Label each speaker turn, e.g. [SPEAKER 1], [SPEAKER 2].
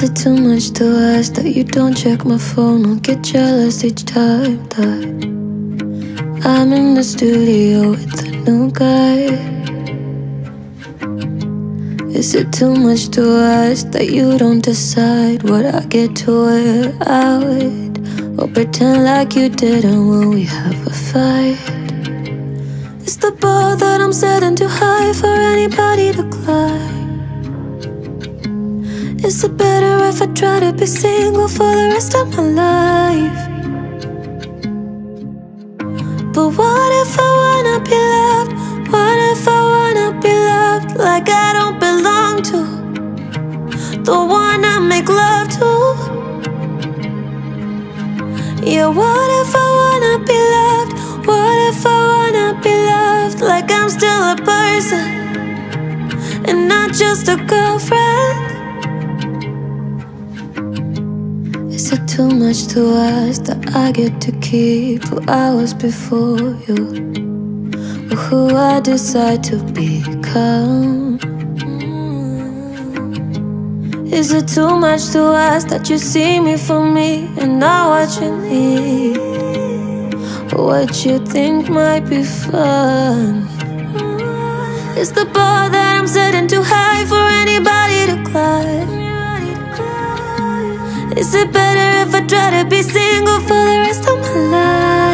[SPEAKER 1] it too much to ask that you don't check my phone or get jealous each time that I'm in the studio with a new guy? Is it too much to ask that you don't decide what I get to wear out, or pretend like you didn't when we have a fight? Is the bar that I'm setting too high for anybody to climb? Is it better if I try to be single for the rest of my life? But what if I wanna be loved? What if I wanna be loved like I don't belong to the one I make love to? Yeah, what if I wanna be loved? What if I wanna be loved like I'm still a person and not just a girlfriend? Is it too much to ask that I get to keep who I was before you, or who I decide to become? Is it too much to ask that you see me for me and not what you need, or what you think might be fun? Is the bar that I'm setting too high for anybody to climb? Is it better if I try to be single for the rest of my life?